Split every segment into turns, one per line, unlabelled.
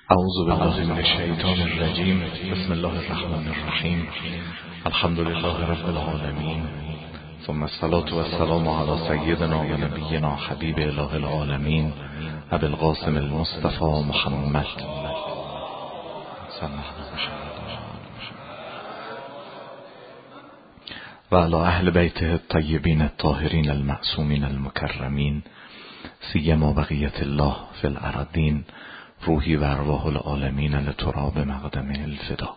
اعوذ بالله من الشیطان الرجیم. بسم الله الرحمن الرحیم. الحمد لله رب العالمین، ثم الصلاة والسلام علی سیدنا و نبینا حبیب اله العالمین ابی القاسم المصطفى محمد و علی اهل بیته الطیبین الطاهرین المعصومین المکرمین، سیما بقیت الله فی الارضین، روحی و ارواح العالمین لتراب مقدمه الفدا.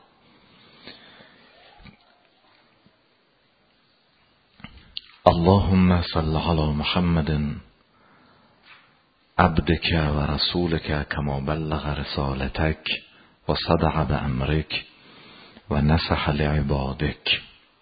اللهم صل علی محمد عبدك و رسولك كما بلغ رسالتك و صدع بأمرك و نصح لعبادك.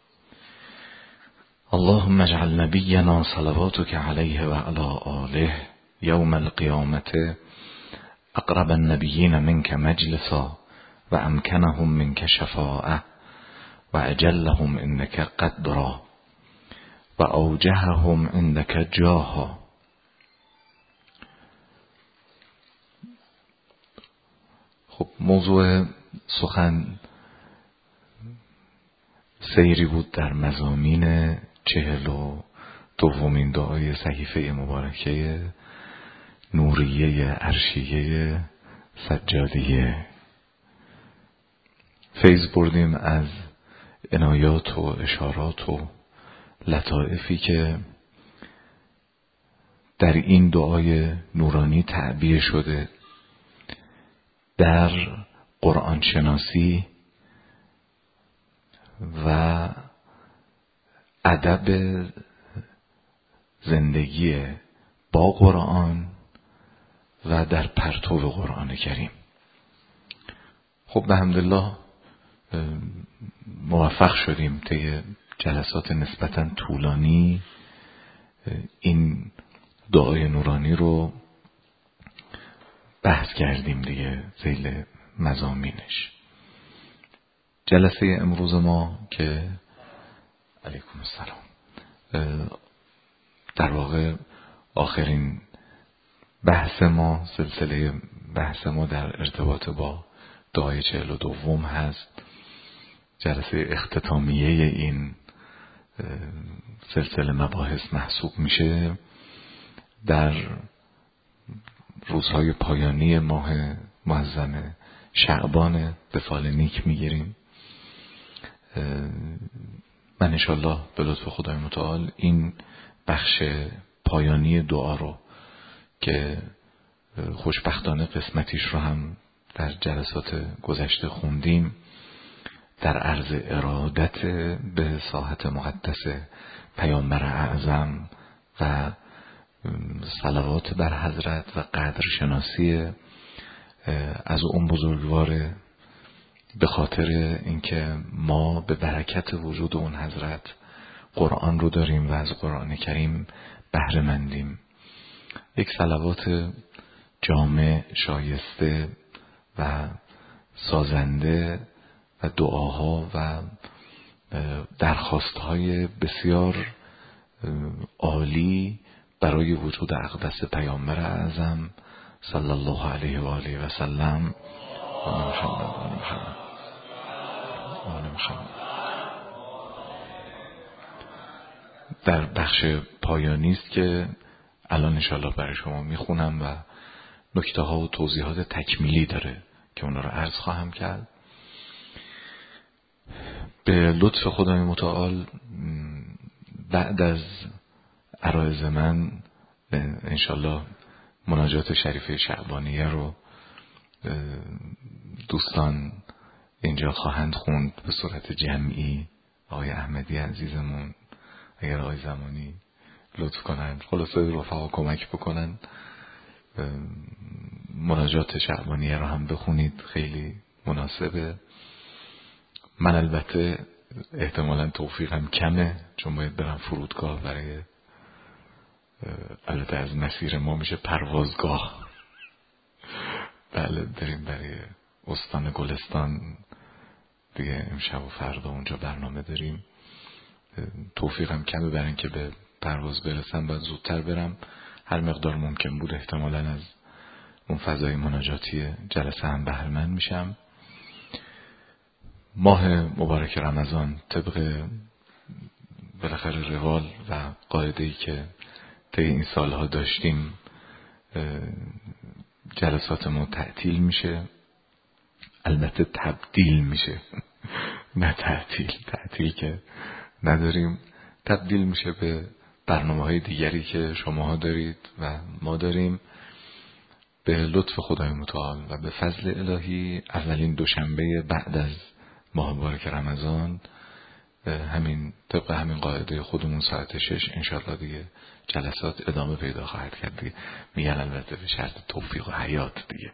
اللهم اجعل نبينا صلواتك عليه وعلى آله يوم القيامة اقرب النبيين منك مجلسا و امکنهم منك شفاعة و اجلهم عندك قدرا و اوجههم عندك جاها. خب موضوع سخن سیری بود در مضامین 42 دعای صحیفه مبارکه نوریه عرشیه سجادیه. فیض بردیم از عنایات و اشارات و لطائفی که در این دعای نورانی تعبیه شده در قرآن شناسی و ادب زندگی با قرآن و در پرتو قرآن کریم. خب به حمدالله موفق شدیم طی جلسات نسبتاً طولانی این دعای نورانی رو بحث کردیم دیگه ذیل مضامینش. جلسه امروز ما که علیکم السلام در واقع آخرین بحث ما، سلسله بحث ما در ارتباط با دعای 42 هست. جلسه اختتامیه این سلسله مباحث محسوب میشه. در روزهای پایانی ماه معظم شعبان به فال نیک میگیریم. من انشالله به لطف خدای متعال این بخش پایانی دعا رو که خوشبختانه قسمتیش رو هم در جلسات گذشته خوندیم، در عرض ارادت به ساحت مقدس پیامبر اعظم و صلوات بر حضرت و قدر شناسی از اون بزرگوار، به خاطر اینکه ما به برکت وجود اون حضرت قرآن رو داریم و از قرآن کریم بهره مندیم. یک صلوات جامع، شایسته و سازنده و دعاها و درخواستهای بسیار عالی برای وجود اقدس پیامبر اعظم صلی الله علیه و آله و سلم. در بخش پایانی است که الان انشالله برای شما میخونم و نکته ها و توضیحات تکمیلی داره که اونا رو عرض خواهم کرد. به لطف خدای متعال بعد از عرایض من انشالله مناجات شریفه شعبانیه رو دوستان اینجا خواهند خوند به صورت جمعی. آقای احمدی عزیزمون اگر آقای زمانی لطف کنند خلاصه رفقا کمک بکنن مناجات شعبانیه رو هم بخونید، خیلی مناسبه. من البته احتمالاً توفیقم کمه چون باید برم فرودگاه برای البته از مسیر ما میشه پروازگاه. بله بریم برای استان گلستان دیگه، امشب و فردا اونجا برنامه داریم. توفیقم کمه برای اینکه به پرواز برسم باید زودتر برم. هر مقدار ممکن بود احتمالاً از اون فضای مناجاتی جلسه هم بهره مند میشم. ماه مبارک رمضان طبق بالاخره روال و قاعده‌ای که طی این سالها داشتیم جلساتمون تعطیل میشه، البته تبدیل میشه نه تعطیل که نداریم، تبدیل میشه به برنامه‌های دیگری که شماها دارید و ما داریم. به لطف خدای متعال و به فضل الهی اولین دوشنبه بعد از ماه مبارک رمضان همین طبق همین قاعده خودمون ساعت 6 انشالله دیگه جلسات ادامه پیدا خواهد کرد دیگه. میگن البته به شرط توفیق و حیات دیگه.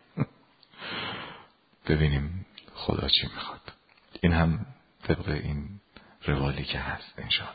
ببینیم خدا چی میخواد. این هم طبق این روالی که هست انشالله.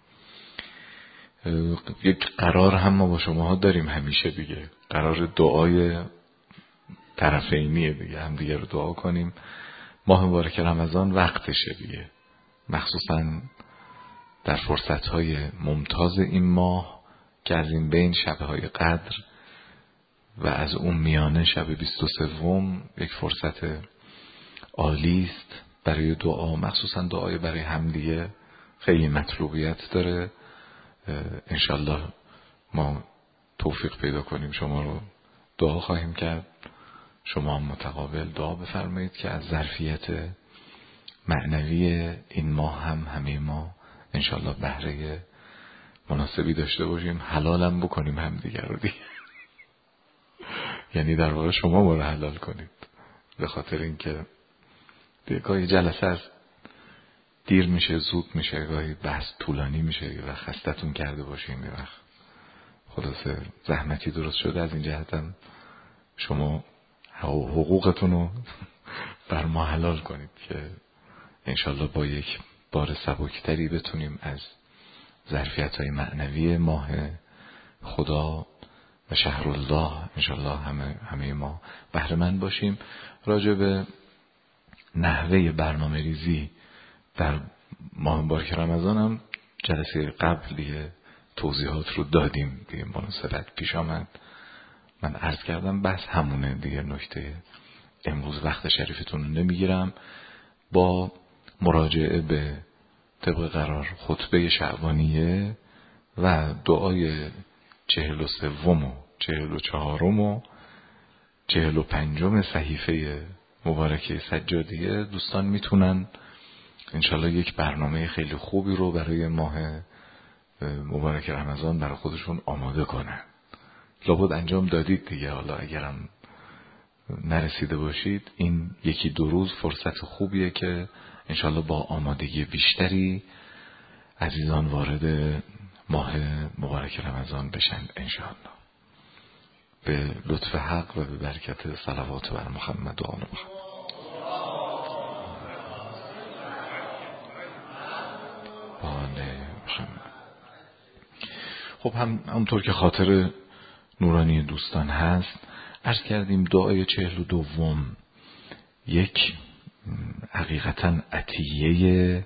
یک قرار هم ما با شماها داریم همیشه دیگه، قرار دعای طرفینیه دیگه، هم دیگه رو دعا کنیم. ماه مبارک رمضان وقتشه دیگه، مخصوصا در فرصتهای ممتاز این ماه که از این بین شبهای قدر و از اون میانه شب 23 یک فرصت عالی است برای دعا، مخصوصا دعای برای همدیگه خیلی مطلوبیت داره. انشالله ما توفیق پیدا کنیم شما رو دعا خواهیم کرد، شما هم متقابل دعا بفرمایید که از ظرفیت معنوی این ماه هم همه ما انشالله بهره مناسبی داشته باشیم، حلالم بکنیم هم دیگر رو دیگه. یعنی در واقع شما ما رو حلال کنید، به خاطر اینکه دیگه گاهی جلسه از دیر میشه، زود میشه، گاهی بحث طولانی میشه و خستتون کرده باشیم یه وقت خلاصه زحمتی درست شده. از این جهتم شما حقوقتون رو بر ما حلال کنید که انشالله با یک بار سبکتری بتونیم از ظرفیت‌های معنوی ماه خدا و شهر الله انشالله همه ما بهره مند باشیم. راجع به نحوه برنامه ریزی در ماه مبارک رمضان هم جلسه قبلی توضیحات رو دادیم دیگه، مناسبت پیش آمد من عرض کردم، بس همونه دیگه. نکته امروز وقت شریفتون رو نمیگیرم. با مراجعه به طبق قرار خطبه شعبانیه و دعای 43 و 44 و 45 صحیفه مبارکه سجادیه دوستان میتونن انشالله یک برنامه خیلی خوبی رو برای ماه مبارک رمضان برای خودشون آماده کنن. لابد انجام دادید دیگه، حالا اگرم نرسیده باشید این یکی دو روز فرصت خوبیه که انشالله با آمادگی بیشتری عزیزان وارد ماه مبارک رمضان بشن انشالله. به لطف حق و به برکت صلوات بر محمد و آل محمد. خب همونطور که خاطر نورانی دوستان هست عرض کردیم دعای 42 یک حقیقتا عطیه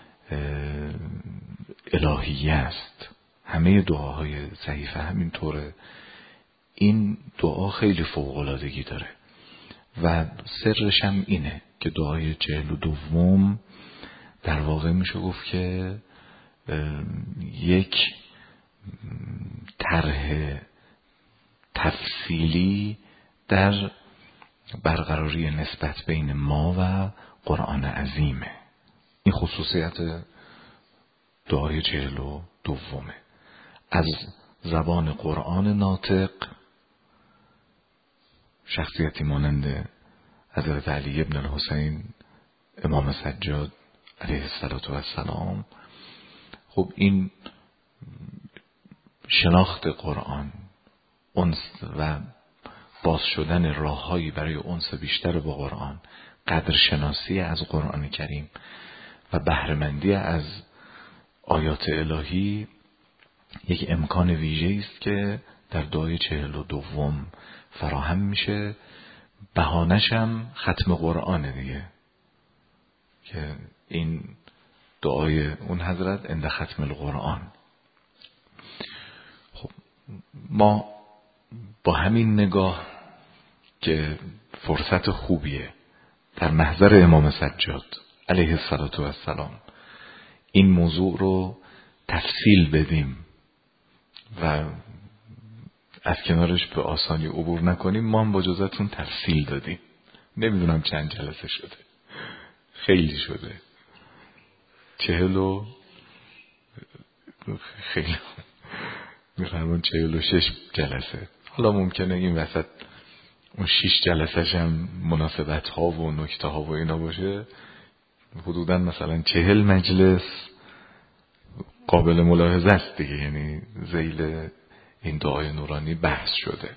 الهیه است. همه دعاهای صحیفه همینطوره. این دعا خیلی فوق‌العادگی داره و سرش هم اینه که دعای 42 در واقع میشه گفت که یک طرح تفصیلی در برقراری نسبت بین ما و قرآن عظیمه. این خصوصیت دعای 42 از زبان قرآن ناطق شخصیتی مانند حضرت علی ابن الحسین امام سجاد علیه السلام. خب این شناخت قرآن، انس و باز شدن راههایی برای انس بیشتر با قرآن، قدرشناسی از قرآن کریم و بهره‌مندی از آیات الهی یک امکان ویژه‌ای است که در دعای 42 فراهم میشه. بهانه‌ش هم ختم قرآن دیگه، که این دعای اون حضرت عند ختم القرآن. خب ما با همین نگاه که فرصت خوبیه در محضر امام سجاد علیه السلام این موضوع رو تفصیل بدیم و از کنارش به آسانی عبور نکنیم. ما هم با اجازهتون تفصیل دادیم. نمیدونم چند جلسه شده، خیلی شده، 40 خیلی میفرمون 46 جلسه. حالا ممکنه این وسط اون 6 جلسهش هم مناسبت ها و نکته ها و اینا باشه، حدودا مثلا 40 مجلس قابل ملاحظه است دیگه، یعنی ذیل این دعای نورانی بحث شده.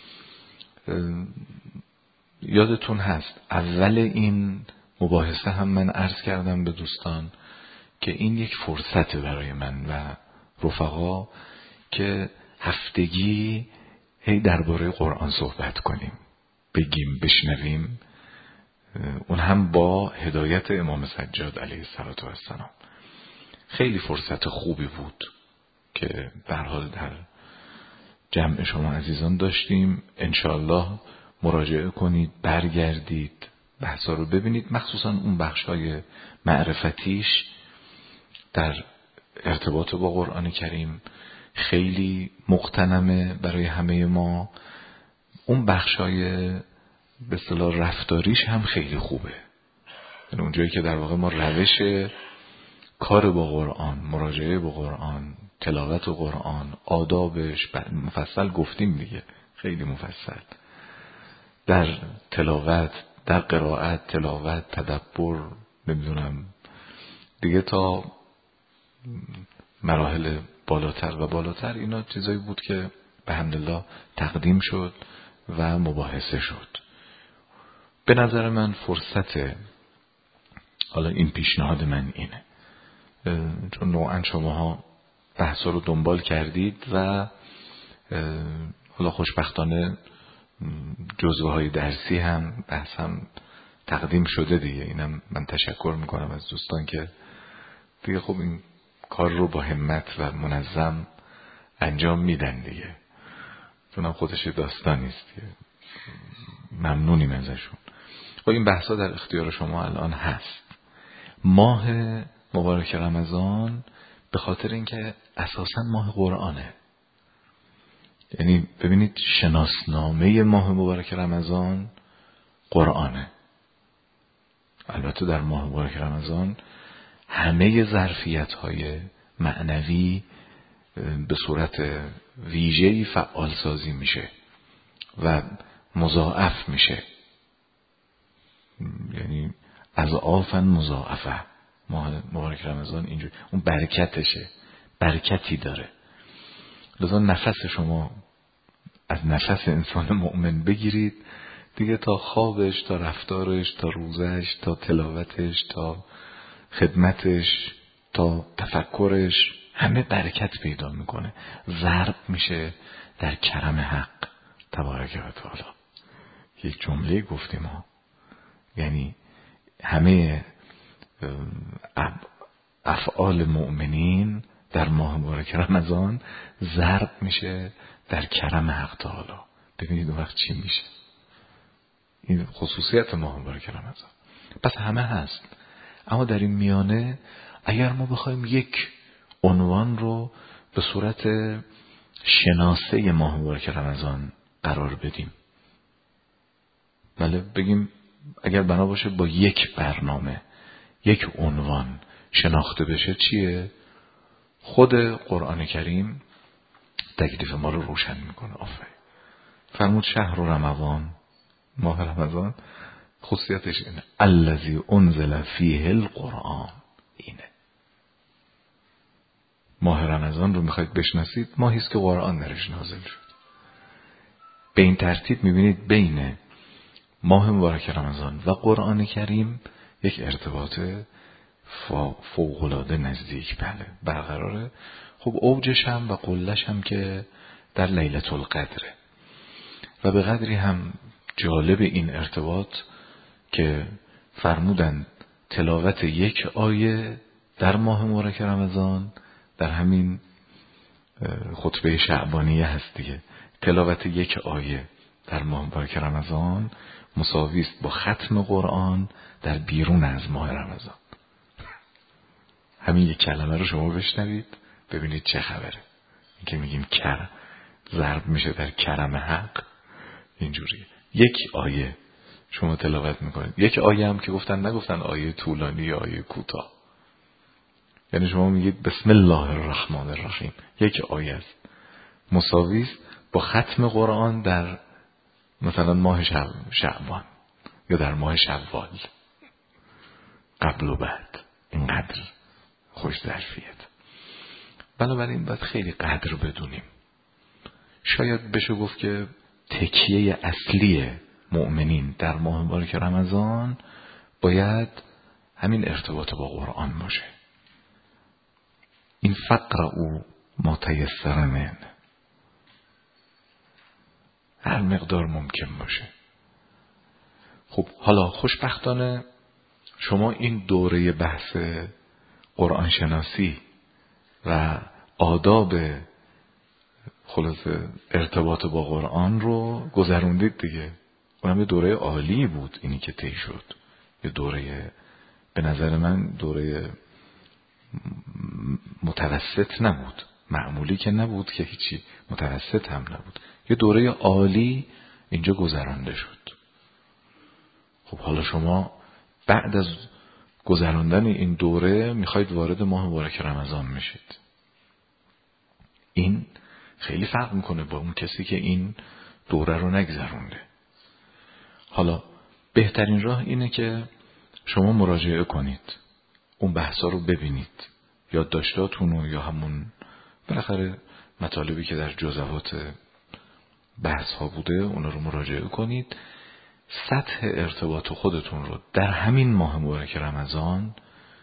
یادتون هست اول این مباحثه هم من عرض کردم به دوستان که این یک فرصته برای من و رفقا که هفتگی هی درباره قرآن صحبت کنیم، بگیم، بشنویم، اون هم با هدایت امام سجاد علیه السلام. خیلی فرصت خوبی بود که به هر حال در جمع شما عزیزان داشتیم. انشاءالله مراجعه کنید، برگردید، بحثا رو ببینید، مخصوصا اون بخشای معرفتیش در ارتباط با قرآن کریم خیلی مغتنمه برای همه ما. اون بخشای به اصطلاح رفتاریش هم خیلی خوبه، یعنی اونجایی که در واقع ما روش کار با قرآن، مراجعه با قرآن، تلاوت قرآن، آدابش مفصل گفتیم دیگه، خیلی مفصل در تلاوت، در قرائت، تلاوت، تدبر، نمیدونم دیگه تا مراحل بالاتر و بالاتر. اینا چیزایی بود که به حمدالله تقدیم شد و مباحثه شد. به نظر من فرصت، حالا این پیشنهاد من اینه، چون نوعا شماها بحثا رو دنبال کردید و حالا خوشبختانه جزوه های درسی هم بحث هم تقدیم شده دیگه. اینم من تشکر میکنم از دوستان که دیگه خب این کار رو با همت و منظم انجام میدن دیگه، چون خودش داستانی است. ممنونیم ازشون. خب این بحثا در اختیار شما الان هست. ماه مبارک رمضان به خاطر اینکه اساساً ماه قرآنه، یعنی ببینید شناسنامه ماه مبارک رمضان قرآنه. البته در ماه مبارک رمضان همه ظرفیت‌های معنوی به صورت ویژه‌ای فعال سازی میشه و مضاعف میشه، یعنی اضعافاً مضاعفه. ماه مبارک رمضان اینجور اون برکتشه، برکتی داره. لذا نفس شما از نفس انسان مؤمن بگیرید دیگه، تا خوابش، تا رفتارش، تا روزش، تا تلاوتش، تا خدمتش، تا تفکرش، همه برکت پیدا میکنه، ضرب میشه در کرم حق تبارک و تعالی. یک جمله گفتیم ها، یعنی همه افعال مؤمنین در ماه مبارک رمضان ضرب میشه در کرم حق تعالی. ببینید اون وقت چی میشه. این خصوصیت ماه مبارک رمضان. پس همه هست، اما در این میانه اگر ما بخوایم یک عنوان رو به صورت شناسه ماه مبارک رمضان قرار بدیم، بله بگیم اگر بنا باشه با یک برنامه، یک عنوان شناخته بشه، چیه؟ خود قرآن کریم تکلیف ما رو روشن میکنه. آفرین. فرمود شهر رمضان، ماه رمضان خصوصیتش اینه الذی انزل فیه القرآن. اینه ماه رمضان رو میخواید بشناسید، ماهی است که قرآن درش نازل شد. به این ترتیب میبینید بین ماه مبارک رمضان و قرآن کریم یک ارتباط فوق‌العاده نزدیک برقراره. خب اوجش هم و قلش هم که در لیلة القدره و به قدری هم جالب این ارتباط که فرمودن تلاوت یک آیه در ماه مبارک رمضان، در همین خطبه شعبانیه هست دیگه، تلاوت یک آیه در ماه مبارک رمضان مساوی است با ختم قرآن در بیرون از ماه رمضان. همین یک کلمه رو شما بشنوید ببینید چه خبره. این که میگیم ضرب میشه در کرم حق، اینجوریه. یک آیه شما تلاوت میکنید، یک آیه هم که نگفتن آیه طولانی یا آیه کوتاه، یعنی شما میگید بسم الله الرحمن الرحیم، یک آیه است، مساوی است با ختم قرآن در مثلا ماه شعبان یا در ماه شوال، قبل و بعد. اینقدر خوش ظرفیت. بنابراین باید خیلی قدر بدونیم. شاید بشه گفت که تکیه اصلی مؤمنین در ماه مبارک رمضان باید همین ارتباط با قرآن باشه. این فقرؤ ما تیسر من، هر مقدار ممکن باشه. خب حالا خوشبختانه شما این دوره بحث قرآن شناسی و آداب خلاصه ارتباط با قرآن رو گذروندید دیگه. اونم یه دوره عالی بود اینی که طی شد. یه دوره به نظر من دوره متوسط نبود، معمولی که نبود که هیچی، متوسط هم نبود، یه دوره عالی اینجا گذرانده شد. خب حالا شما بعد از گذراندن این دوره میخواید وارد ماه مبارک رمضان میشید. این خیلی فرق میکنه با اون کسی که این دوره رو نگذرونده. حالا بهترین راه اینه که شما مراجعه کنید، اون بحثا رو ببینید، یادداشتاتون رو یا همون بالاخره مطالبی که در جزوات بحث ها بوده اونا رو مراجعه کنید. سطح ارتباط خودتون رو در همین ماه مبارک رمضان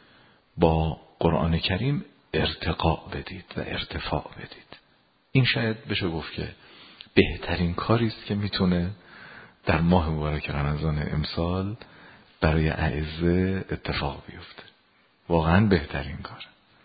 با قرآن کریم ارتقا بدید و ارتفاع بدید. این شاید بشه گفت که بهترین کاری است که میتونه در ماه مبارک رمضان امسال برای اعزه اتفاق بیفته. واقعا بهترین کار.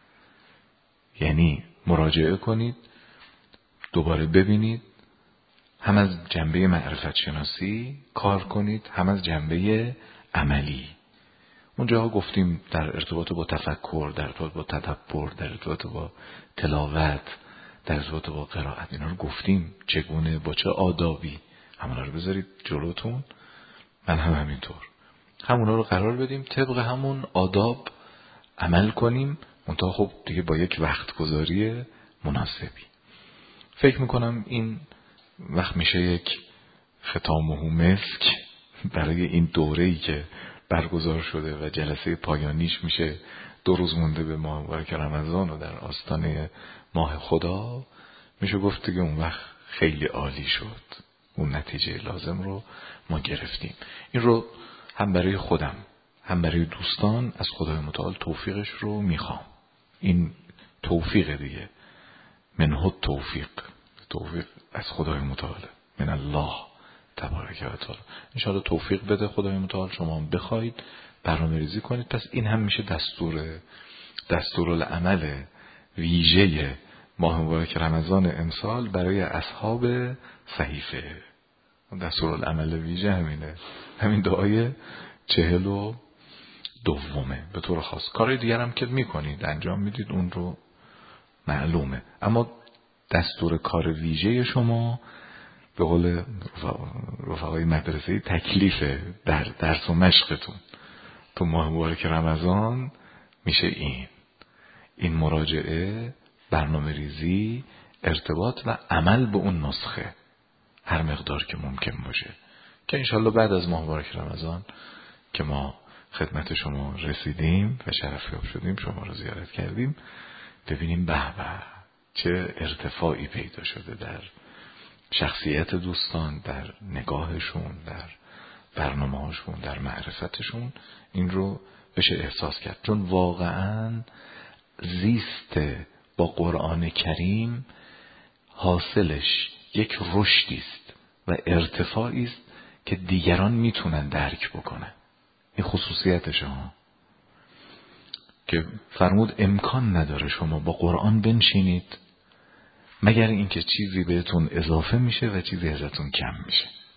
یعنی مراجعه کنید، دوباره ببینید، هم از جنبه معرفت شناسی کار کنید، هم از جنبه عملی. اونجا گفتیم در ارتباط با تفکر، در ارتباط با تدبر، در ارتباط با تلاوت، در ارتباط با قرائت، اینا رو گفتیم چگونه، با چه آدابی. همونا رو بذارید جلوتون. من هم همینطور همونا رو قرار بدیم، طبق همون آداب عمل کنیم، منتها خب دیگه با یک وقت گذاری مناسبی. فکر میکنم این وقت میشه یک ختامه مسک برای این دوره‌ای که برگزار شده و جلسه پایانیش میشه 2 روز مونده به ماه مبارک رمضان و در آستانه ماه خدا. میشه گفت دیگه اون وقت خیلی عالی شد، اون نتیجه لازم رو ما گرفتیم. این رو هم برای خودم هم برای دوستان از خدای متعال توفیقش رو میخوام. این توفیق دیگه، منه توفیق از خدای متعال، من الله تبارک و تعالی. انشاءالله توفیق بده خدای متعال، شما هم بخواید برنامه ریزی کنید. پس این هم میشه دستورالعمل ویژه ماه مبارک رمضان امسال برای اصحاب صحیفه. دستورالعمل ویژه همینه، همین دعای 42 به طور خاص. کارهای دیگر هم که میکنید انجام میدید اون رو معلومه، اما دستور کار ویژه شما به قول رفقای مدرسه تکلیف در درس و مشقتون تو ماه مبارک رمضان میشه این مراجعه، برنامه ریزی، ارتباط و عمل به اون نسخه هر مقدار که ممکن باشه، که انشالله بعد از ماه مبارک رمضان که ما خدمت شما رسیدیم و شرفیاب شدیم، شما رو زیارت کردیم، ببینیم به چه ارتفاعی پیدا شده در شخصیت دوستان، در نگاهشون، در برنامه‌هاشون، در معرفتشون. این رو بشه احساس کرد، چون واقعاً زیست با قرآن کریم حاصلش یک رشدی است و ارتفاعی است که دیگران میتونن درک بکنن. این خصوصیتشه ها، که فرمود امکان نداره شما با قرآن بنشینید مگر اینکه چیزی بهتون اضافه میشه و چیزی ازتون کم میشه.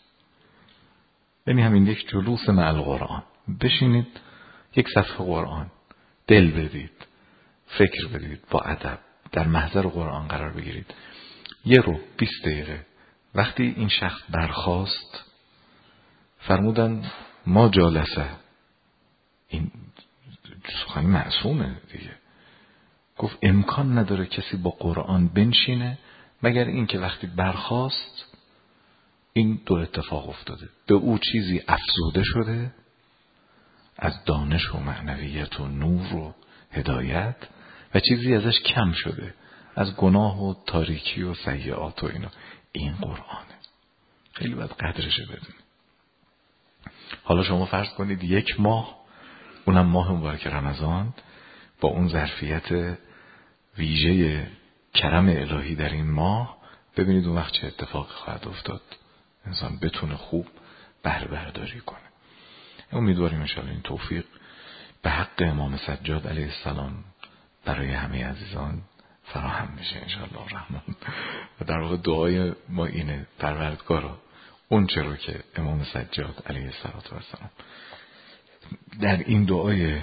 یعنی همین یک جلوس مع القرآن، بشینید یک صفحه قرآن دل بدید، فکر بدید، با ادب در محضر قرآن قرار بگیرید. 20 دقیقه. وقتی این شخص برخاست فرمودن ما جالسه، این سخن معصومه دیگه، گفت امکان نداره کسی با قرآن بنشینه مگر این که وقتی برخاست این دو اتفاق افتاده: به او چیزی افزوده شده از دانش و معنویت و نور و هدایت، و چیزی ازش کم شده از گناه و تاریکی و سیئات و اینا. این قرآنه، خیلی باید قدرشه بدونی. حالا شما فرض کنید 1 ماه، اونم ماه مبارک رمضان، با اون ظرفیت ویژه کرم الهی در این ماه، ببینید اون وقت چه اتفاقی خواهد افتاد، انسان بتونه خوب بهره برداری کنه. امیدواریم انشاءالله این توفیق به حق امام سجاد علیه السلام برای همه عزیزان فراهم میشه انشاءالله الرحمن. و در واقع دعای ما اینه: پروردگارا اون چرا که امام سجاد علیه السلام در این دعای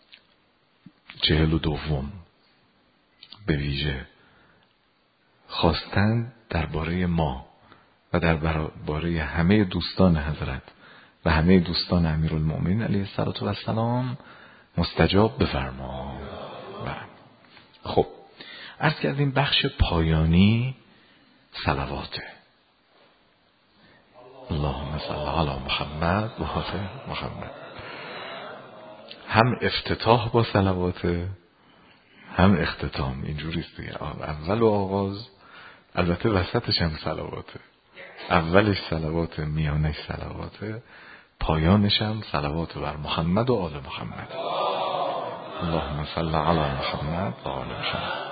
42 به ویژه خواستند درباره ما و درباره همه دوستان حضرت و همه دوستان امیرالمؤمنین علیه السلام مستجاب بفرما. خب عرض کردیم بخش پایانی صلواته. اللهم صل علی محمد و آل محمد. هم افتتاح با صلواته هم اختتام، اینجوریست دیگه. اول و آغاز، البته وسطش هم صلواته، اولش صلواته، میانش صلواته، پایانش هم صلوات بر محمد و آل محمد. اللهم صل علی محمد و آل محمد.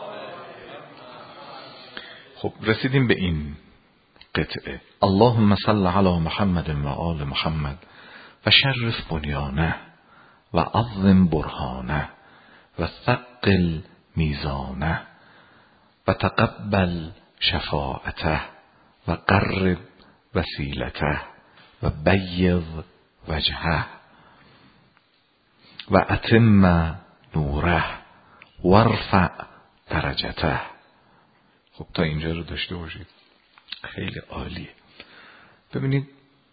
خب رسیدیم به این قطعه: اللهم صل علی محمد و آل محمد و شرف بنیانه و عظم برهانه و ثقل میزانه و تقبل شفاعته و قرب وسیلته و بیض وجهه و اتم نوره وارفع درجته. خب تا اینجا رو داشته باشید، خیلی عالیه. ببینید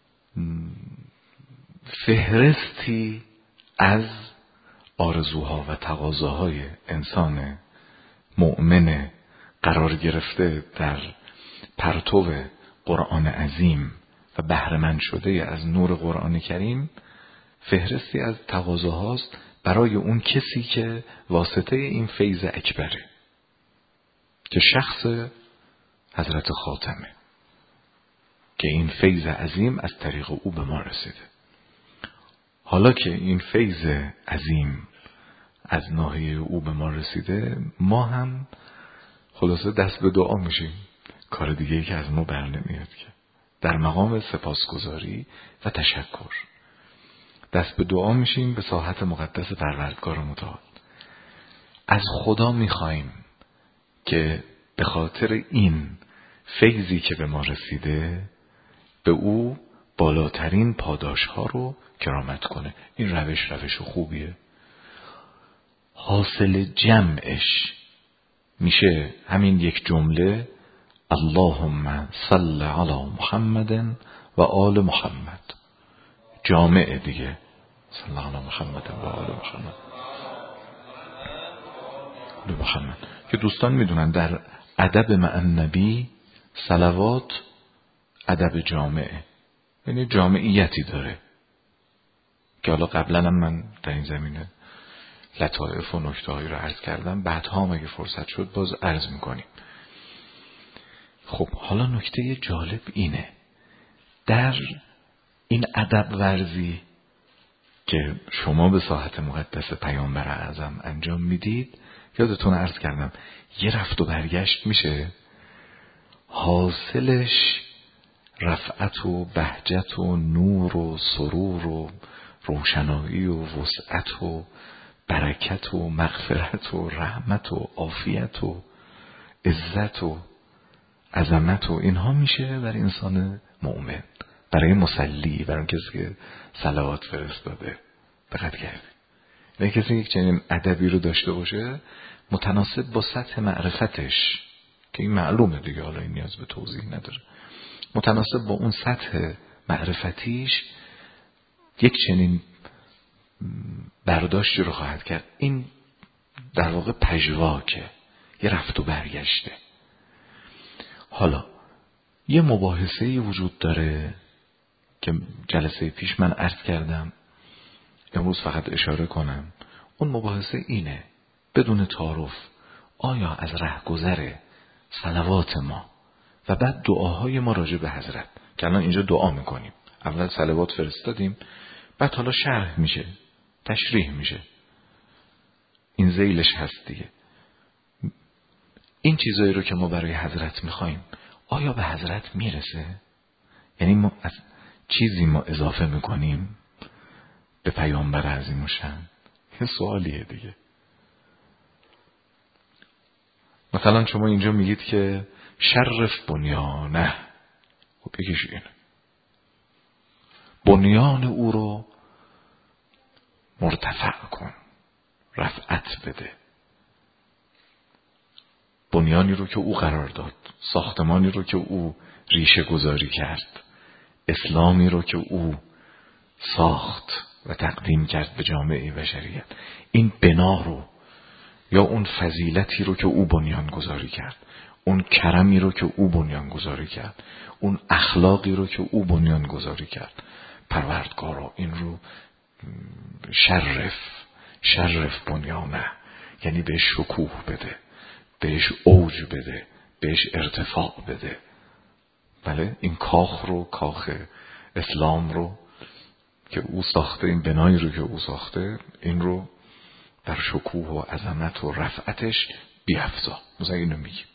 فهرستی از آرزوها و تقاضاهای انسان مؤمن قرار گرفته در پرتو قرآن عظیم و بهره‌مند شده از نور قرآن کریم، فهرستی از تقاضاهاست برای اون کسی که واسطه این فیض اکبره که شخص حضرت خاتمه، که این فیض عظیم از طریق او به ما رسیده. حالا که این فیض عظیم از ناحیه او به ما رسیده، ما هم خلاصه دست به دعا میشیم. کار دیگه ای که از ما بر نمیاد که در مقام سپاسگزاری و تشکر دست به دعا میشیم به ساحت مقدس پروردگار متعال. از خدا میخوایم که به خاطر این فیضی که به ما رسیده به او بالاترین پاداش ها رو کرامت کنه. این روش خوبیه. حاصل جمعش میشه همین یک جمله: اللهم صل علی محمد و آل محمد. جامعه دیگه، صل علی محمد و آل محمد. محمد که دوستان میدونن در ادب مع النبی صلوات ادب جامعه، یعنی جامعیتی داره که حالا قبلا هم من در این زمینه لطائف و نکته‌هایی رو عرض کردم، بعدها مگه فرصت شد باز عرض میکنیم. خب حالا نکته جالب اینه: در این ادب ورزی که شما به ساحت مقدس پیامبر اعظم انجام میدید، یادتون عرض کردم یه رفت و برگشت میشه، حاصلش رفعت و بهجت و نور و سرور و روشنایی و وسعت و برکت و مغفرت و رحمت و عافیت و عزت و عظمت و اینها میشه بر انسان مؤمن. برای مصلی، برای کسی که صلوات فرستاده. دقت کردید؟ یعنی کسی یک چنین ادبی رو داشته باشه متناسب با سطح معرفتش، که این معلومه دیگه، حالا این نیاز به توضیح نداره، متناسب با اون سطح معرفتیش یک چنین برداشتی رو خواهد کرد. این در واقع پژواکه، یه رفت و برگشته. حالا یه مباحثه‌ای وجود داره که جلسه پیش من عرض کردم، امروز فقط اشاره کنم. اون مباحثه اینه، بدون تعارف، آیا از رهگذر صلوات ما و بعد دعاهای ما راجع به حضرت، که الان اینجا دعا میکنیم، اول صلوات فرستادیم، بعد حالا شرح میشه، تشریح میشه، این ذیلش هست دیگه. این چیزایی رو که ما برای حضرت میخوایم آیا به حضرت میرسه؟ یعنی ما از چیزی ما اضافه میکنیم به پیامبر عظیم الشأن؟ یه سوالیه دیگه. مثلا شما اینجا میگید که شرف بنیانه، خب یکیش اینه، بنیان او رو مرتفع کن، رفعت بده. بنیانی رو که او قرار داد، ساختمانی رو که او ریشه گذاری کرد، اسلامی رو که او ساخت و تقدیم کرد به جامعه بشریت، این بنا رو یا اون فضیلتی رو که او بنیان گذاری کرد، اون کرمی رو که او بنیان گذاری کرد، اون اخلاقی رو که او بنیان گذاری کرد، پروردگارا این رو شرف بنیانه، یعنی بهش شکوه بده، بهش اوج بده، بهش ارتفاع بده. بله، این کاخ رو، کاخ اسلام رو که او ساخته، این بنایی رو که او ساخته، این رو در شکوه و عظمت و رفعتش بیافزا. مثلا اینو میگیم.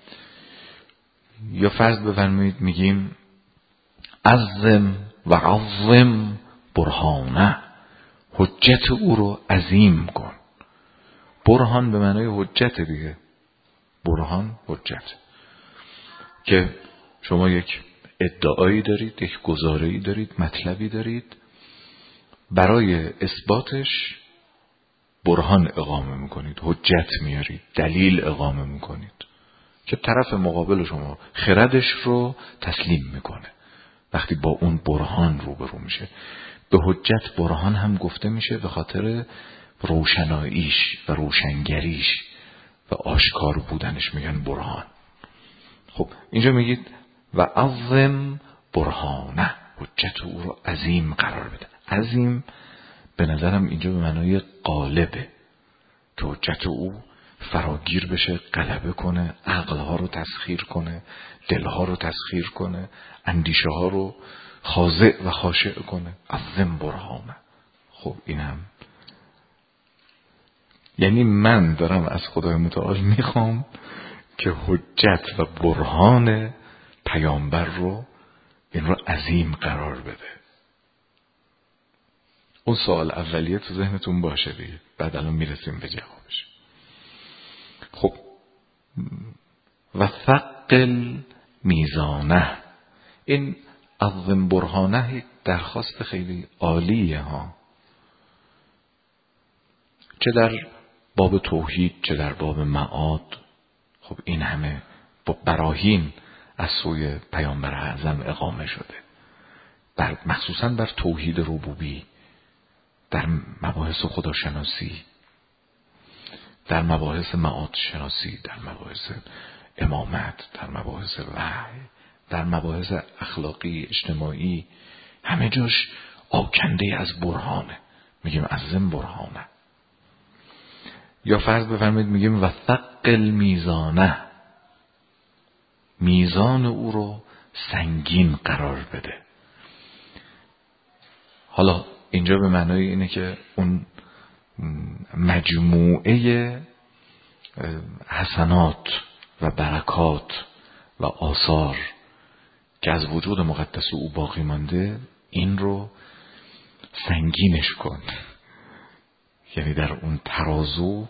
یا فرض بفرمایید میگیم عظم و عظم برهانه، حجت او رو عظیم کن. برهان به معنای حجت دیگه، برهان حجت، که شما یک ادعایی دارید، یک گزاره‌ای دارید، مطلبی دارید، برای اثباتش برهان اقامه میکنید، حجت میارید، دلیل اقامه میکنید که طرف مقابل شما خردش رو تسلیم میکنه. وقتی با اون برهان روبرو میشه، به حجت برهان هم گفته میشه به خاطر روشناییش و روشنگریش و آشکار بودنش میگن برهان. خب اینجا میگید و عظم برهانه، حجت او رو عظیم قرار بده. عظیم به نظرم اینجا به معنای غالبه، که حجت او فراگیر بشه، غلبه کنه، عقلها رو تسخیر کنه، دلها رو تسخیر کنه، اندیشه ها رو خاضع و خاشع کنه. عظم برهانه. خب این هم یعنی من دارم از خدای متعال میخوام که حجت و برهان پیامبر رو، این رو عظیم قرار بده. اون سوال اولیه تو ذهنتون باشه دیگه، بعد الان میرسیم به جوابش. خب و ثقل میزانه، این عظم برهانه یک درخواست خیلی عالیه ها، چه در باب توحید چه در باب معاد. خب این همه با براهین از سوی پیامبر اعظم اقامه شده، مخصوصا بر توحید ربوبی، در مباحث خداشناسی، در مباحث معاد شناسی، در مباحث امامت، در مباحث وحی، در مباحث اخلاقی اجتماعی، همه جاش آکنده از برهانه. میگیم عظم برهانه. یا فرض بفرمایید میگیم و ثقل میزانه، میزان او رو سنگین قرار بده. حالا اینجا به معنای اینه که اون مجموعه حسنات و برکات و آثار که از وجود مقدس او باقی مانده، این رو سنگینش کن، یعنی در اون ترازو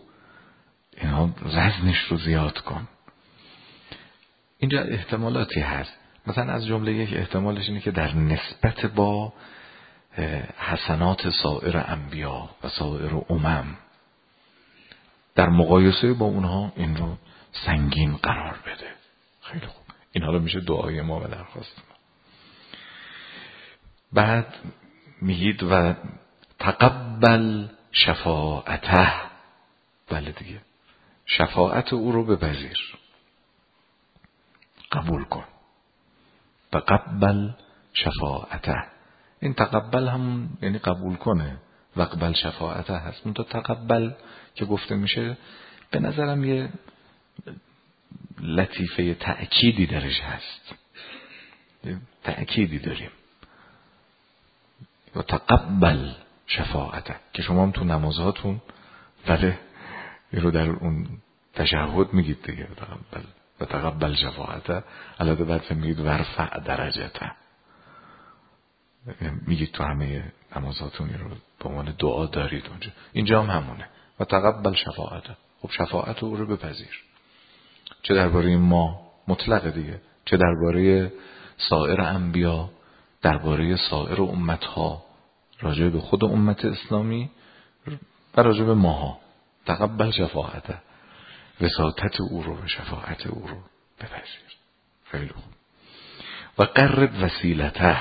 اینا وزنش رو زیاد کن. اینجا احتمالاتی هست. مثلا از جمله یک احتمالش اینه که در نسبت با حسنات سایر انبیا و سایر امم در مقایسه با اونها این رو سنگین قرار بده. خیلی خوب، این حالا میشه دعای ما و درخواست ما. بعد میگید و تقبل شفاعته، بله دیگه، شفاعت او رو بپذیر، قبول کن. تقبل شفاعته، این تقبل همون یعنی قبول کنه، وقبل شفاعته هست. اون تا تقبل که گفته میشه به نظرم یه لطیفه تأکیدی درش هست، تأکیدی داریم. و تقبل شفاعته که شما هم تو نمازهاتون بله این رو در اون تشهد میگید دیگه، تقبل و تقبل شفاعته. البته بعد میگید ورفع درجته، میگید تو همه نمازهاتون این رو به عنوان دعا دارید اونجا. اینجا هم همونه، و تقبل شفاعته. خب شفاعت او رو بپذیر، چه درباره ما مطلق دیگه، چه درباره سایر انبیا، درباره سایر امتها، راجع به خود امت اسلامی و راجع به ماها. تقبل شفاعته، وساطت او رو و شفاعت او رو بپذیر. خیلی خوب. و قرب وسیلته،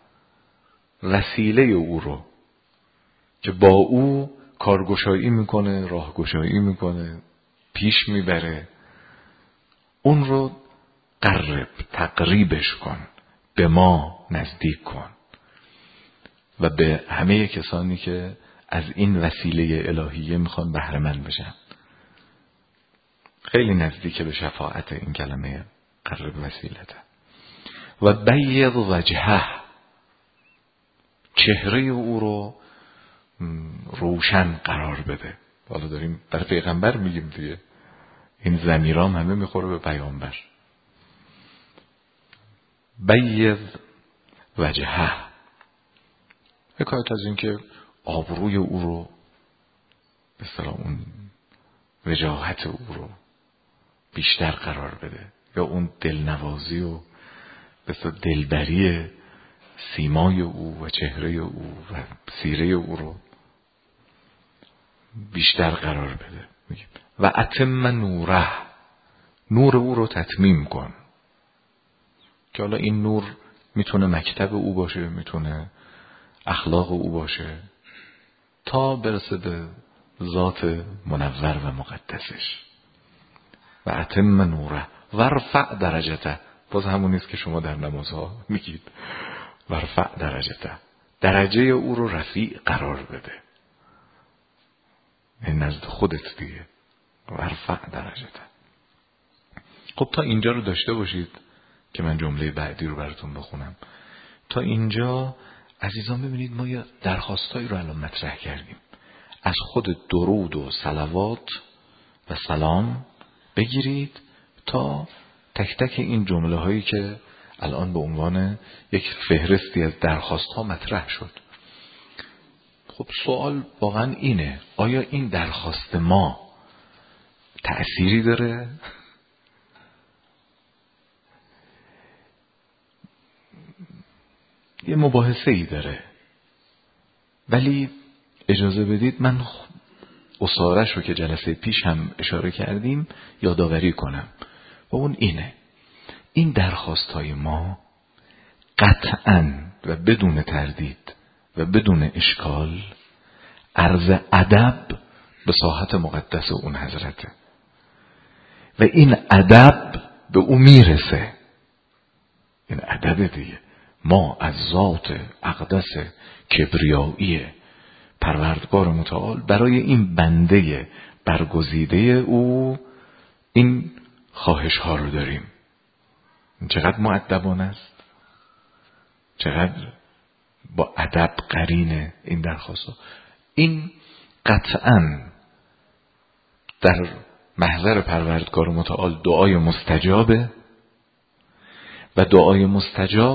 وسیله او رو که با او کارگشایی میکنه، راهگشایی میکنه، پیش میبره، اون رو قرب، تقریبش کن، به ما نزدیک کن و به همه کسانی که از این وسیله الهیه میخوان بهره مند بشن. خیلی نزدیک به شفاعت این کلمه قرب وسیلته. و بیض وجهه، چهره او رو روشن قرار بده. حالا داریم برای پیغمبر میگیم دیگه، این ضمیرام همه میخوره به پیامبر. بیض وجهه، حکایت از این که آبروی او رو به اصطلاح اون وجاهت او رو بیشتر قرار بده، یا اون دلنوازی و به اصطلاح دلبری سیمای او و چهره او و سیره او رو بیشتر قرار بده. و اتم نوره، نور او رو تتمیم کن، که حالا این نور میتونه مکتب او باشه، میتونه اخلاق او باشه، تا برسه به ذات منور و مقدسش. و اتم نوره ورفع درجته، باز همونیست که شما در نمازها میگید، ورفع درجته، درجه او رو رفیع قرار بده، این نزد خودت دیگه، ورفع درجته. خب تا اینجا رو داشته باشید که من جمله بعدی رو براتون بخونم. تا اینجا عزیزان ببینید ما یه درخواستایی رو الان مطرح کردیم. از خود درود و صلوات و سلام بگیرید تا تک تک این جمله هایی که الان به عنوان یک فهرستی از درخواست ها مطرح شد. خب سوال واقعا اینه، آیا این درخواست ما تأثیری داره؟ یه مباحثه ای داره، ولی اجازه بدید من اصارش رو که جلسه پیش هم اشاره کردیم یادآوری کنم، و اون اینه: این درخواست های ما قطعاً و بدون تردید و بدون اشکال عرض ادب به ساحت مقدس اون حضرته و این ادب به او میرسه. این ادب دیگه، ما از ذات اقدس کبریایی پروردگار متعال برای این بنده برگزیده او این خواهش ها رو داریم. چقدر مؤدبانه است، چقدر با ادب قرینه این درخواست ها. این قطعاً در محضر پروردگار متعال دعای مستجابه و دعای مستجاب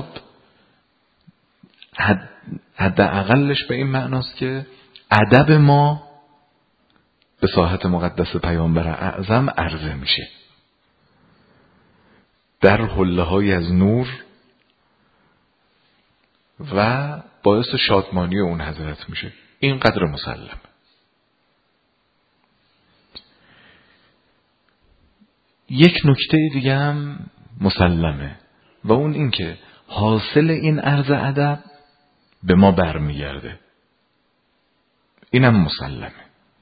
حد اقلش به این معناست که ادب ما به ساحت مقدس پیامبر اعظم عرضه میشه در حله های از نور و باعث شادمانی اون حضرت میشه. این قدر مسلم. یک نکته دیگه هم مسلمه و اون این که حاصل این عرض ادب به ما برمیگرده. اینم مسلمه.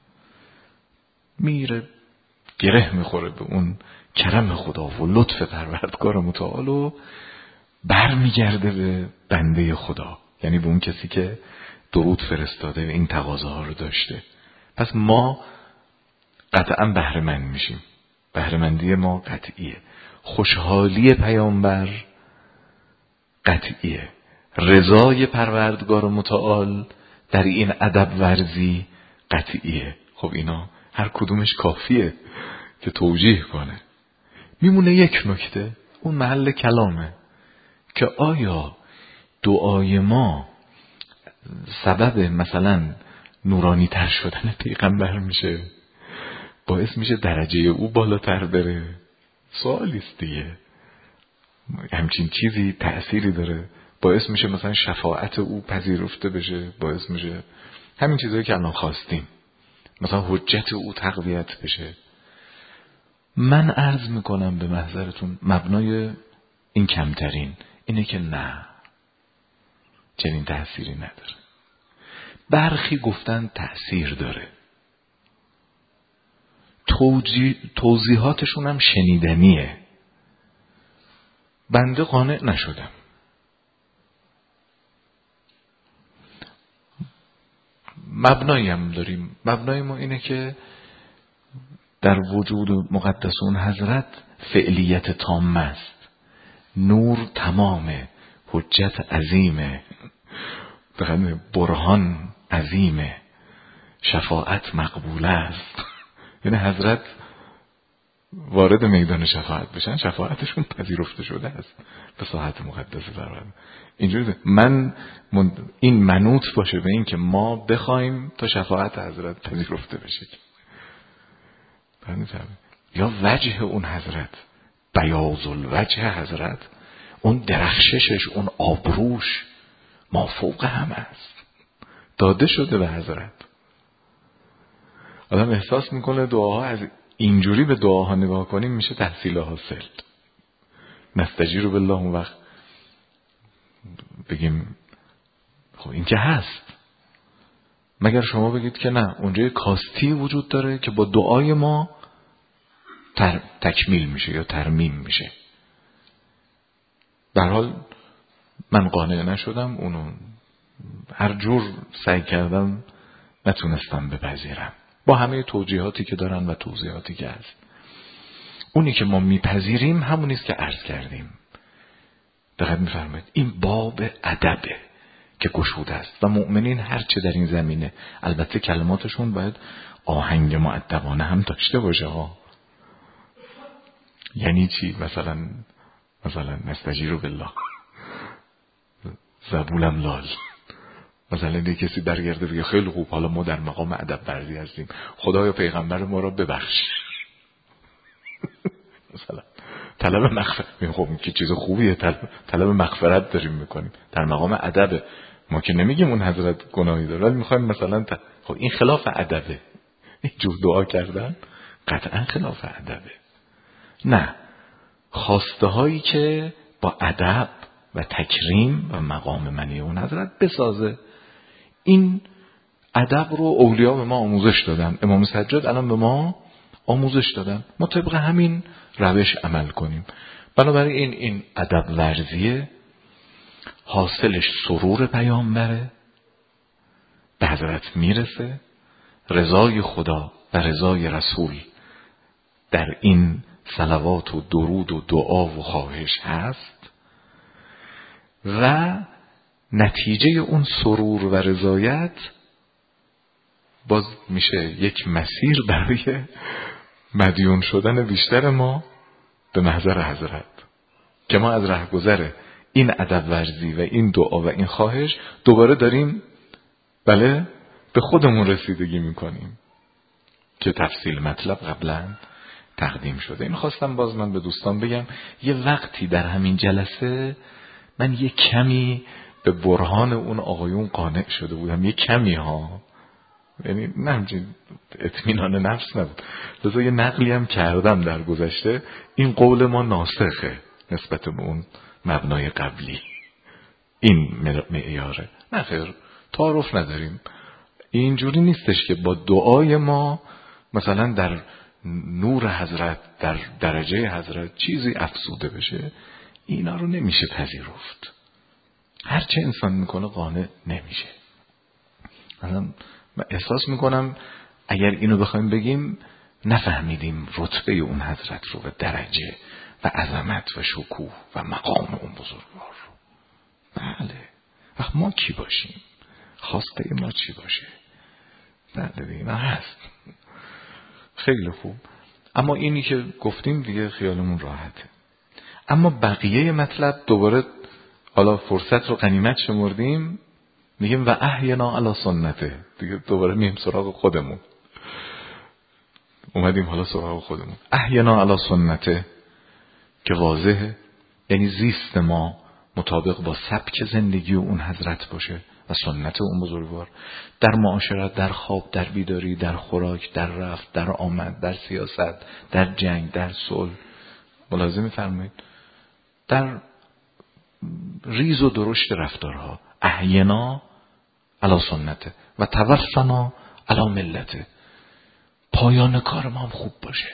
میره گره میخوره به اون کرم خدا و لطف پروردگار متعال و برمیگرده به بنده خدا، یعنی به اون کسی که درود فرستاده و این تقاضاها رو داشته. پس ما قطعا بهره‌مند میشیم. بهره‌مندی ما قطعیه. خوشحالی پیامبر قطعیه. رضای پروردگار متعال در این ادب ورزی قطعیه. خب اینا هر کدومش کافیه که توجیه کنه. میمونه یک نکته، اون محل کلامه که آیا دعای ما سبب مثلا نورانی تر شدن پیغمبر میشه، باعث میشه درجه او بالاتر بره؟ سوالیست دیگه. همچین چیزی تأثیری داره؟ باعث میشه مثلا شفاعت او پذیرفته بشه؟ باعث میشه همین چیزایی که الان خواستیم، مثلا حجت او تقویت بشه؟ من عرض میکنم به محضرتون مبنای این کمترین اینه که نه، چنین تأثیری نداره. برخی گفتن تأثیر داره، توضیحاتشون هم شنیدنیه. بنده قانع نشدم. مبنایی هم داریم. مبنای ما اینه که در وجود مقدس اون حضرت فعلیت تام است، نور تمامه، حجت عظیمه، برهان عظیمه، شفاعت مقبوله است. یعنی حضرت وارد میدان شفاعت بشن، شفاعتشون پذیرفته شده است به ساحت مقدس فرمان. اینجوری این منوط باشه به این که ما بخوایم تا شفاعت حضرت پذیرفته بشه. یا وجه اون حضرت، بیاض الوجه حضرت، اون درخششش، اون آبروش ما فوق هم است، داده شده به حضرت. آدم احساس میکنه دعاها از اینجوری به دعاها نگاه کنیم میشه تحصیل حاصل. نستجیر بالله اون وقت بگیم خب این که هست، مگر شما بگید که نه، اونجا کاستی وجود داره که با دعای ما تکمیل میشه یا ترمیم میشه. در حال من قانع نشدم، اونو هر جور سعی کردم نتونستم بپذیرم، با همه توجیهاتی که دارن و توضیحاتی که هست. اونی که ما میپذیریم همونیست که عرض کردیم. دقیق میفرمایید این باب ادبه که گشوده است و مؤمنین هرچه در این زمینه، البته کلماتشون باید آهنگ مؤدبانه هم داشته باشه ها. یعنی چی؟ مثلا نستجیر بالله، زبولم لال. مثلا یه کسی برگرده بگه خیلی خوب، حالا ما در مقام ادب ورزی هستیم، خدایا پیغمبر ما را ببخش. مثلا طلب مغفرت. خب که چیز خوبیه، طلب مغفرت داریم میکنیم در مقام ادب. ما که نمیگیم اون حضرت گناهی داره، ولی میخوایم مثلا خب این خلاف ادبه. اینجور دعا کردن قطعا خلاف ادبه. نه، خواسته هایی که با ادب و تکریم و مقام منی اون حضرت بسازه. این ادب رو اولیاء به ما آموزش دادن، امام سجاد الان به ما آموزش دادن، ما طبق همین روش عمل کنیم. بنابراین این ادب ورزیه، حاصلش سرور پیامبره، به حضرت میرسه، رضای خدا و رضای رسول در این صلوات و درود و دعا و خواهش هست و نتیجه اون سرور و رضایت باز میشه یک مسیر برای مدیون شدن بیشتر ما به محضر حضرت، که ما از رهگذر این ادب ورزی و این دعا و این خواهش دوباره داریم بله به خودمون رسیدگی میکنیم که تفصیل مطلب قبلا تقدیم شده. این خواستم باز من به دوستان بگم، یه وقتی در همین جلسه من یه کمی به برهان اون آقایون قانع شده بودم، یه کمی ها، یعنی نه همچین اطمینان نفس نبود. لذا یه نقلی هم کردم در گذشته، این قول ما ناسخه نسبت به اون مبنای قبلی، این معیاره. نه خیر، تعارف نداریم. اینجوری نیستش که با دعای ما مثلا در نور حضرت، در درجه حضرت چیزی افزوده بشه. اینا رو نمیشه پذیرفت. هرچه انسان میکنه قانع نمیشه. من احساس میکنم اگر اینو بخوایم بگیم نفهمیدیم رتبه اون حضرت رو و درجه و عظمت و شکوه و مقام اون بزرگوار رو. بله، وقت ما کی باشیم؟ خواسته ما چی باشه؟ بله دیگه هست. خیلی خوب. اما اینی که گفتیم دیگه خیالمون راحته. اما بقیه مطلب دوباره حالا فرصت رو غنیمت شمردیم، میگیم و احینا علی سنته. دیگه دوباره مییم سراغ خودمون. اومدیم حالا سراغ خودمون. احینا علی سنته که واضحه، یعنی زیست ما مطابق با سبک زندگی اون حضرت باشه و سنت اون بزرگوار، در معاشرت، در خواب، در بیداری، در خوراک، در رفت، در آمد، در سیاست، در جنگ، در صلح. ملاحظه می‌فرمایید در ریز و درشت رفتارها. احینا علی سنته و توفنا علی ملته. پایان کار ما هم خوب باشه.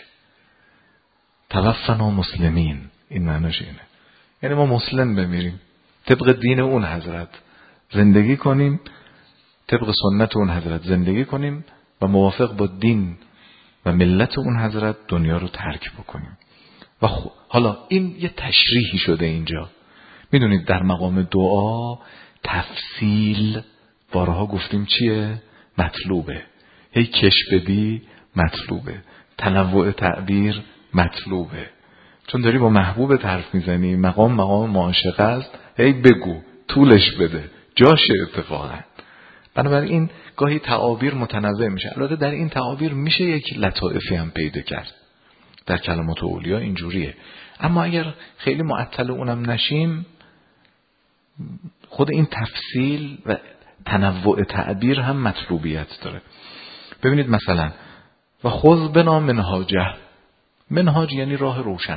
توفنا مسلمین، این معنیش اینه، یعنی ما مسلم بمیریم، طبق دین اون حضرت زندگی کنیم، طبق سنت اون حضرت زندگی کنیم و موافق با دین و ملت اون حضرت دنیا رو ترک بکنیم. و حالا این یه تشریحی شده اینجا. میدونید در مقام دعا تفصیل بارها گفتیم چیه؟ مطلوبه. هی کش بدی مطلوبه. تنوع تعبیر مطلوبه. چون داری با محبوب حرف میزنی، مقام معاشقه است، هی بگو، طولش بده، جاشه اتفاقا. بنابراین گاهی تعابیر متنوع میشه. البته در این تعابیر میشه یک لطائفی هم پیدا کرد. در کلمات اولیا اینجوریه. اما اگر خیلی معطل اونم نشیم، خود این تفصیل و تنوع تعبیر هم مطلوبیت داره. ببینید مثلا و خذ بنا منهاجه. منهاج یعنی راه روشن.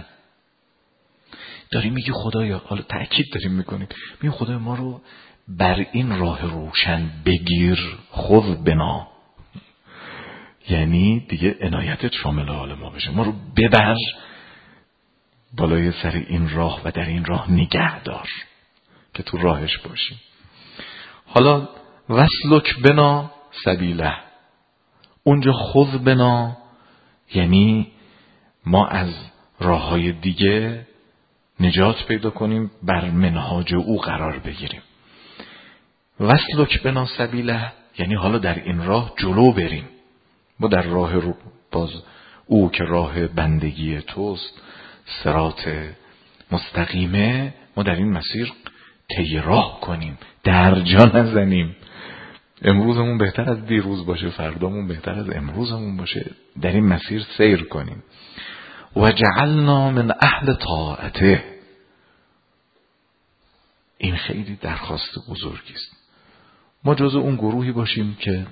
داری میگی خدایا، حالا تأکید داریم میکنید، میگی خدایا ما رو بر این راه روشن بگیر. خذ بنا یعنی دیگه عنایتت شامل حال ما بشه، ما رو ببر بالای سر این راه و در این راه نگه دار که تو راهش باشیم. حالا وسلک بنا سبیله. اونجا خذ بنا یعنی ما از راههای دیگه نجات پیدا کنیم، بر منهاج او قرار بگیریم. وسلک بنا سبیله یعنی حالا در این راه جلو بریم. ما در راه رو باز او که راه بندگی توست، صراط مستقیمه، ما در این مسیر طی راه کنیم، درجا نزنیم. امروزمون بهتر از دیروز باشه، فردامون بهتر از امروزمون باشه، در این مسیر سیر کنیم. و جعلنا من اهل طاعته. این خیلی درخواست بزرگی است. ما جزو اون گروهی باشیم که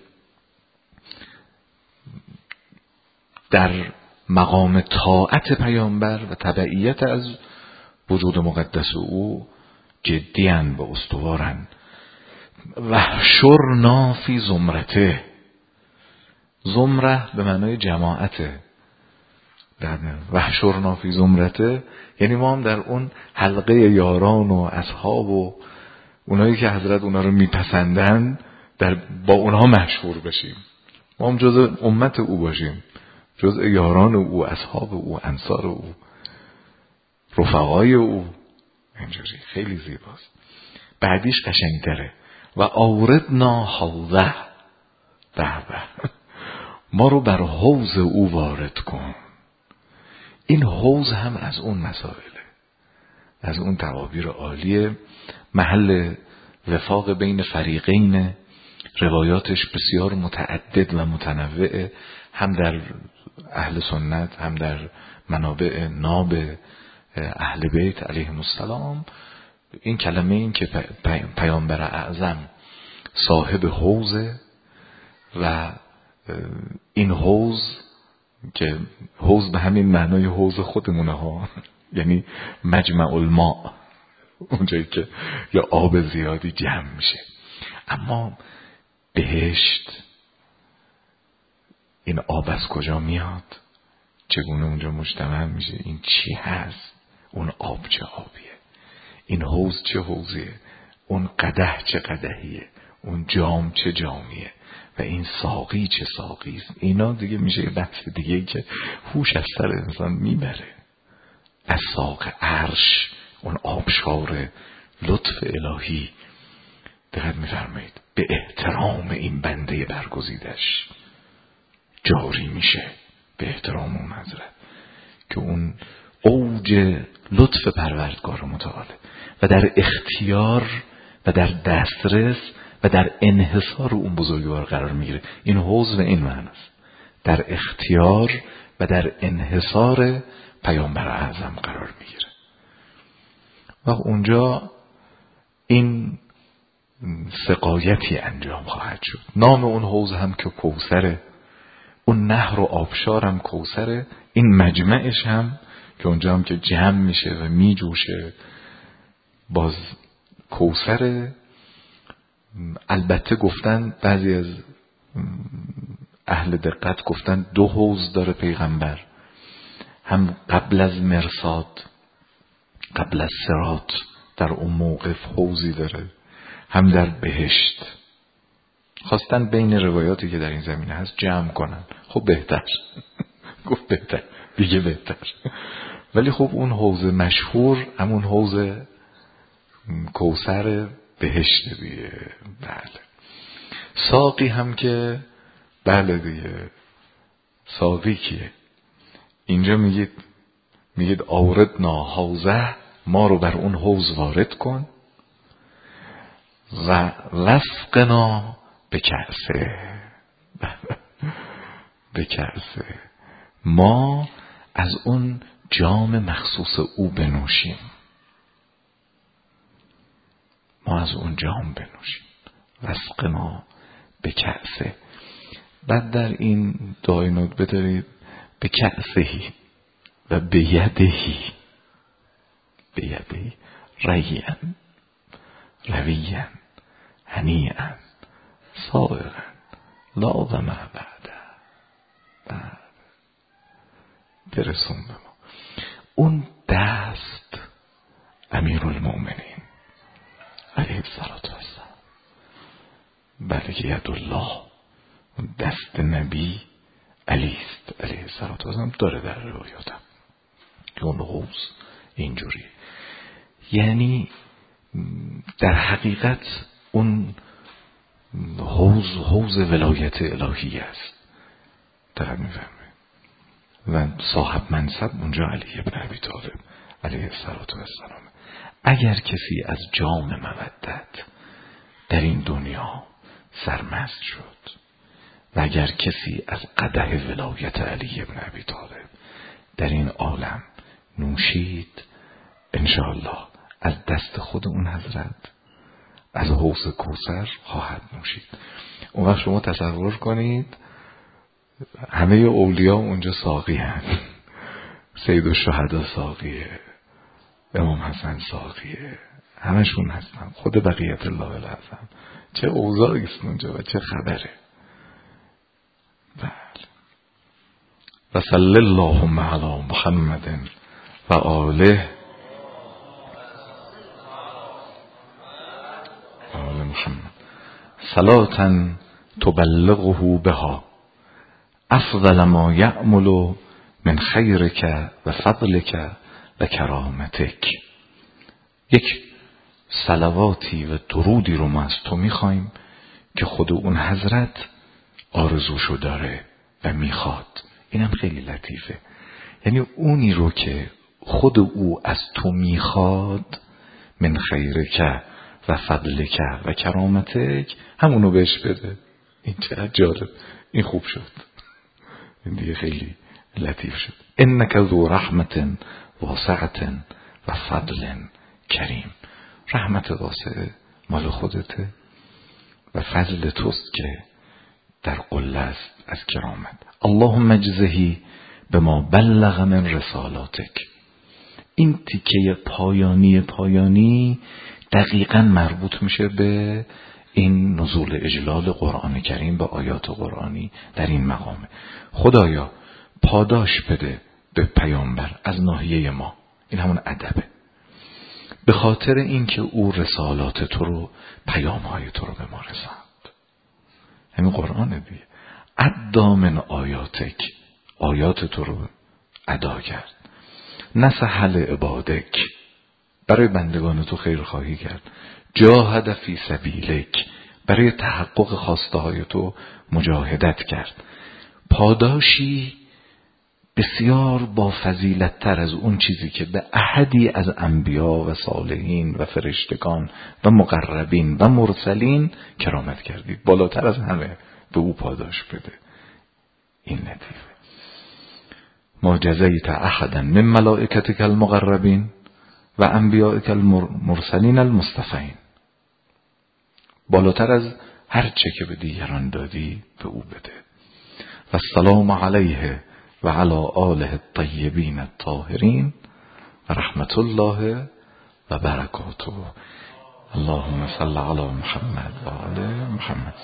در مقام طاعت پیامبر و تبعیت از وجود مقدس او جدیان و استوارن. وحشرنا فی زمرته. زمره به معنای جماعته. وحشرنا فی زمرته یعنی ما هم در اون حلقه یاران و اصحاب و اونایی که حضرت اونا رو میپسندن با اونها مشهور بشیم. ما هم جزء امت او باشیم، جزء یاران او، اصحاب او، انصار او، رفقای او. اینجوری خیلی زیباست. بعدیش قشنگتره. و آوردنا حوضه. به ما رو بر حوض او وارد کن. این حوض هم از اون مسائله، از اون تعابیر عالیه، محل وفاق بین فریقین. روایاتش بسیار متعدد و متنوعه، هم در اهل سنت هم در منابع ناب اهل بیت علیهم السلام. این کلمه این که پیامبر اعظم صاحب حوضه و این حوض که حوض به همین معنای حوض خودمونه ها، یعنی مجمع الماء، اونجایی که یا آب زیادی جمع میشه. اما بهشت این آب از کجا میاد؟ چگونه اونجا مجتمع میشه؟ این چی هست؟ اون آب چه آبیه؟ این حوض چه حوضیه؟ اون قدح چه قدحیه؟ اون جام چه جامیه؟ و این ساقی چه ساقیست؟ اینا دیگه میشه بحث دیگه که هوش از سر انسان میبره. از ساق عرش، اون آبشار لطف الهی، دقت میفرمایید، به احترام این بنده برگزیدش جاری میشه، به احترام اون حضرت که اون اوج لطف پروردگار متعاله و در اختیار و در دسترس و در انحصار اون بزرگوار قرار میگیره. این حوض و این معنی است، در اختیار و در انحصار پیامبر اعظم قرار میگیره. و اونجا این سقایتی انجام خواهد شد. نام اون حوض هم که کوثره، اون نهر و آبشار هم کوثره، این مجمعش هم که اونجا هم که جمع میشه و میجوشه باز کوثره. البته گفتن بعضی از اهل دقت گفتن 2 حوض داره پیغمبر، هم قبل از مرصاد، قبل از صراط در اون موقف حوضی داره، هم در بهشت. خواستن بین روایاتی که در این زمینه هست جمع کنن. خب بهتر گفت بهتر دیگه بهتر. ولی خب اون حوض مشهور همون حوض کوثر بهشت دیگه. بله. ساقی هم که بله دیگه، ساقی کیه؟ اینجا میگید آوردنا حوضه، ما رو بر اون حوض وارد کن، و وسقنا به کأسه، به کأسه، ما از اون جام مخصوص او بنوشیم، ما از اون جام بنوشیم. وسقنا به کأسه. بعد در این دعای ندبه دارید به کأسهی و به یدهی، به یدهی ریعا رویاً هنیئا سائغاً لا ظمأ بعده. برسون به ما اون دست امیرالمؤمنین علیه الصلاة والسلام. بله که ید الله، دست نبی علی است علیه الصلاة والسلام. داره در روایاتم که اون حوض اینجوری، یعنی در حقیقت اون حوض ولایت الهی است. دقیق میفهمه. و صاحب منصب اونجا علی ابن ابی طالب علیه السلام. اگر کسی از جام مودت در این دنیا سرمست شد و اگر کسی از قدح ولایت علی ابن ابی طالب در این عالم نوشید، انشاءالله از دست خود اون حضرت از حوض کوثر خواهد نوشید. اون وقت شما تصور کنید همه اولیا اونجا ساقی هست. سید الشهدا ساقیه، امام حسن ساقیه، همشون هستن. خود بقیت الله الاعظم. چه اوضاعی است اونجا و چه خبره. بله. و صلی اللهم علی محمد و آله محمد صلاة تبلغه بها افضل ما یعمل من خیرک و فضلک و کرامتک. یک صلواتی و درودی رو ما از تو میخوایم که خود اون حضرت آرزوشو داره و میخواد. اینم خیلی لطیفه. یعنی اونی رو که خود او از تو میخواد، من خیرک و فضلک و کرامتک، همونو بهش بده. این چقدر جالب، این خوب شد، این دیگه خیلی لطیف شد. انک ذو رحمت واسعت و فضل کریم. رحمت واسعه مال خودته و فضل توست که در قله است از کرامت. اللهم اجزه به ما بلغ من رسالاتک. این تیکه پایانی دقیقاً مربوط میشه به این نزول اجلال قرآن کریم به آیات قرآنی در این مقامه. خدایا پاداش بده به پیامبر از ناحیه ما، این همون ادبه، به خاطر اینکه او رسالات تو رو، پیامهای تو رو به ما رساند. همین قرآنه دیگه. ادا من آیاتک، آیات تو رو ادا کرد. نسحل عبادک، برای بندگان تو خیر خواهی کرد. جاهد فی سبیلک، برای تحقق خواسته های تو مجاهدت کرد. پاداشی بسیار با فضیلت تر از اون چیزی که به احدی از انبیا و صالحین و فرشتگان و مقربین و مرسلین کرامت کردید، بالاتر از همه به او پاداش بده. این لطیفه. ما جزیت احدا من ملائکتک المقربین و انبیائک المرسلین المصطفین، بالاتر از هر چه که به دیگران دادی به او بده. و السلام علیه و علی آله الطیبین الطاهرین و رحمت الله و برکاته. اللهم صل علی محمد و آل محمد.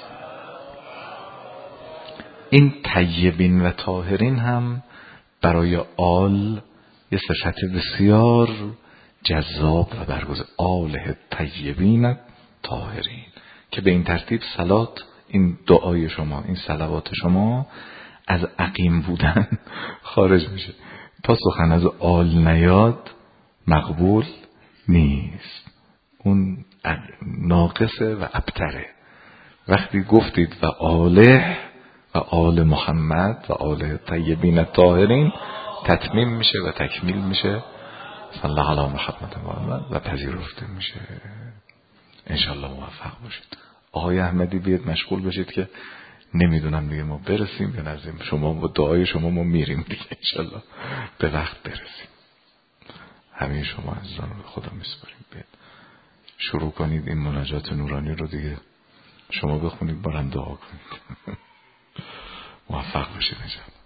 این طیبین و طاهرین هم برای آل یه صفت بسیار جذاب و برگزیده، آله طیبین طاهرین، که به این ترتیب صلات، این دعای شما، این صلوات شما از عقیم بودن خارج میشه. تا سخن از آل نیاد مقبول نیست، اون ناقصه و ابتره. وقتی گفتید و آله و آل محمد و آل طیبین الطاهرین، تتمیم میشه و تکمیل میشه صلی الله علی محمد و پذیرفته میشه. انشالله موفق باشید. آقای احمدی بیاد مشغول بشید که نمیدونم دیگه ما برسیم یا نرسیم. شما با دعای شما ما میریم دیگه، انشالله به وقت برسیم. همه شما عزیزان رو به خدا میسپاریم. بیاد شروع کنید این مناجات نورانی رو دیگه، شما بخونید، بارم دعا کنید. موفق باشید انشالله.